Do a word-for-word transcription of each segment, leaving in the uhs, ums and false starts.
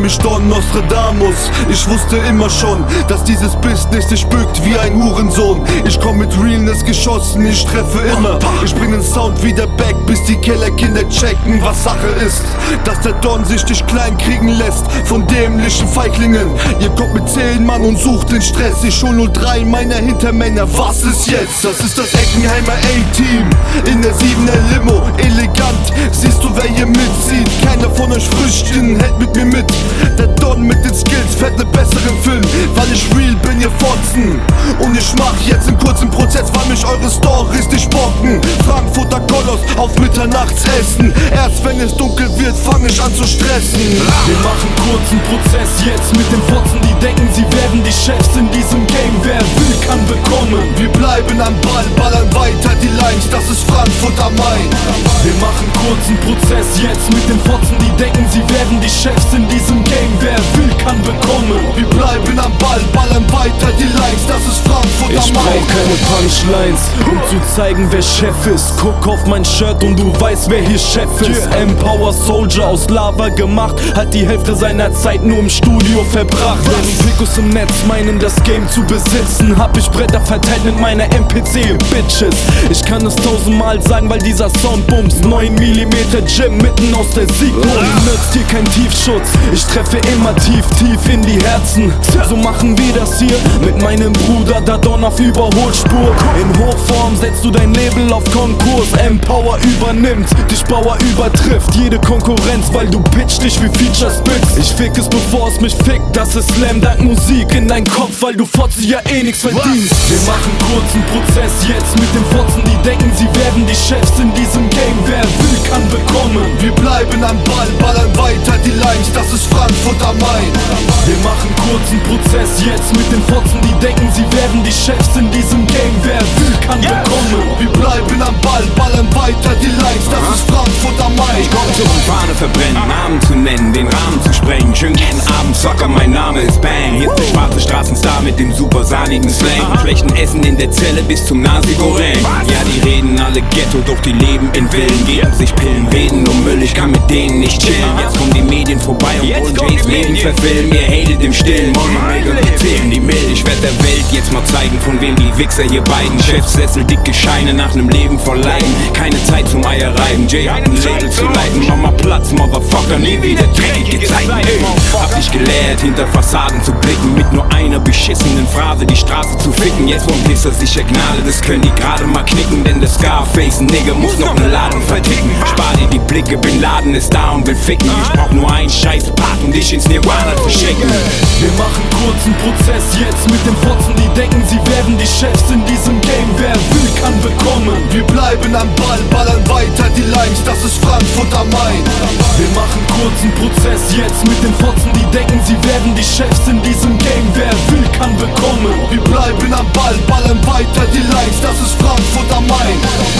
mich Don Nostradamus. Ich wusste immer schon, dass dieses Business sich bückt wie ein Hurensohn. Ich komm mit Realness geschossen, ich treffe immer. Ich bring den Sound wieder back, bis die Kellerkinder checken, was Sache ist. Dass der Don sich dich klein kriegen lässt von dämlichen Feiglingen. Ihr kommt mit zehn Mann und sucht den Stress. Ich hol null drei meiner Hintermänner, was ist jetzt? Das ist das Eckenheimer A-Team in der siebener Limo, elegant. Siehst du, wer hier mitzieht? Keiner von euch Früchten hält mit mir mit. Der Don mit den Skills fährt ne besseren Film, weil ich real bin, ihr Fotzen. Und ich mach jetzt einen kurzen Prozess, weil mich eure Storys nicht bocken. Frankfurter Koloss auf Mitternachtsessen. Erst wenn es dunkel wird, fang ich an zu stressen. Wir machen kurzen Prozess jetzt mit den Fotzen, die denken, sie werden die Chefs in diesem Game. Wer will, kann bekommen. Wir bleiben am Ball, ballern weiter die Lines, das ist Frankfurt am Main. Wir machen kurzen Prozess jetzt mit den Fotzen, die denken, sie werden die Chefs in diesem Game. Wer will, kann bekommen. Wir bleiben am Ball, ballern weiter die Lines, das ist Frankfurt am Main. Ich brauch keine Punchlines, um zu zeigen, wer Chef ist. Guck auf mein Shirt und du weißt, wer hier Chef ist. Empower Soldier aus Lava gemacht, hat die Hälfte seiner Zeit nur im Studio verbracht. Während Picos im Netz meinen, das Game zu besitzen, hab ich Bretter verteilt mit meiner M P C, Bitches. Ich kann es tausendmal sagen, weil dieser Sound bumst. neun Millimeter Jim mitten aus der Siegmund. Nützt hier kein Tiefschutz, ich treffe immer tief, tief in die Herzen. So machen wir das hier mit meinem Bruder, da Don auf Überholspur. In Hochform setzt du dein Label auf Konkurs. Empower übernimmt, dich Bauer übertrifft jede Konkurrenz, weil du pitch dich wie Features bist. Ich fick es, bevor es mich fickt, das ist Slam dank Musik in dein Kopf, weil du Fotze ja eh nix verdienst. Wir machen kurzen Prozess jetzt mit den Fotzen, die denken, sie werden die Chefs in diesem Game. Wer will, kann bekommen. Wir bleiben am Ball, ballern weiter die Lines, das ist Frankfurt am Main. Wir machen kurzen Prozess jetzt mit den Fotzen, die denken, sie werden die Chefs in diesem Game. Wer will, kann bekommen. Wir bleiben am Ball, ballern weiter die Lines, das ist Frankfurt am Main. Ich komm zum Fahne verbrennen, Namen zu nennen, den Rahmen zu sprengen. Schön jeden Abend Zocker, mein Name ist Bang. Hier ist der schwarze Straßenstar mit dem super sahnigen Slang. Vom schlechten Essen in der Zelle bis zum Nasi-Goreng. Ja, die reden alle Ghetto, doch die leben in Villen. Geben sich Pillen, reden um Müll, ich kann mit denen nicht chillen. Jetzt kommen die Medien vorbei und wollen Jays Leben verfilmen. Ihr hatet im Stillen, Moneymaker, wir zählen die Mill. Ich werd der Welt jetzt mal zeigen, von wem die Wichser hier beiden. Chefsessel, dicke Scheine nach nem Leben voll Leiden. Keine Zeit zum Eier reiben, Jay hat ein Label zu leiten. Mach mal Platz, Motherfucker, nie wieder dreckige Zeiten. Ey, hab ich gelehrt, hinter Fassaden zu blicken, mit nur einer beschissenen Phrase die Straße zu ficken. Jetzt wollen Pisser sicher Gnade, das können die gerade mal knicken, denn der Scarface-Nigger muss noch einen Laden verticken. Spar dir die Blicke, Bin Laden ist da und will ficken. Ich brauch nur einen scheiß Part, um dich ins Nirvana zu schicken. Wir machen kurzen Prozess jetzt mit den Fotzen, die denken, sie werden die Chefs in diesem Game. Wer will, kann bekommen. Wir bleiben am Ball, ballern weiter die Lines, das ist Frankfurt am Main. Wir machen kurzen Prozess jetzt mit den Fotzen, die denken, sie werden die Chefs in diesem Game. Wer will, kann bekommen. Wir bleiben am Ball, ballern weiter die Lines, das ist Frankfurt am Main.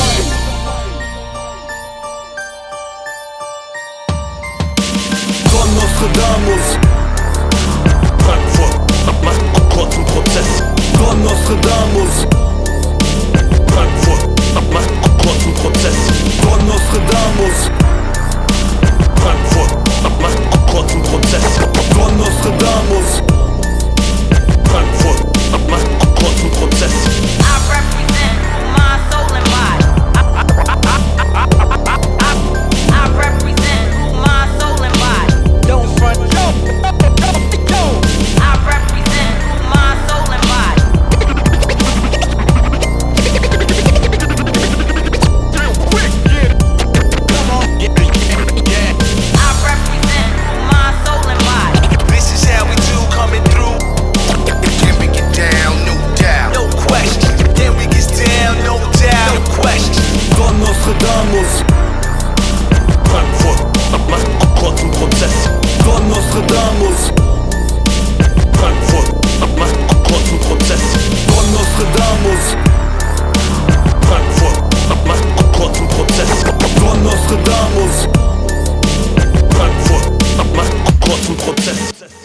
Don Nostradamus. Frankfurt macht kurzen Prozess. Don Nostradamus. Frankfurt macht kurzen Prozess. Don Nostradamus. Frankfurt macht kurzen Prozess. Don Nostradamus. Frankfurt macht kurzen Prozess. I represent my soul and body. I represent my soul and body. Don't front, yo, yo. I represent my soul and body. Come on, yeah, yeah. I represent my soul and body. This is how we do coming through. Can we get down? No doubt. No question. Can we get down? No doubt. No question. Don Nostradamus. Frankfurt macht kurzen Prozess. Don Nostradamus. Frankfurt macht kurzen Prozess. Don Nostradamus. Frankfurt macht kurzen Prozess. Don Nostradamus. Frankfurt macht kurzen Prozess.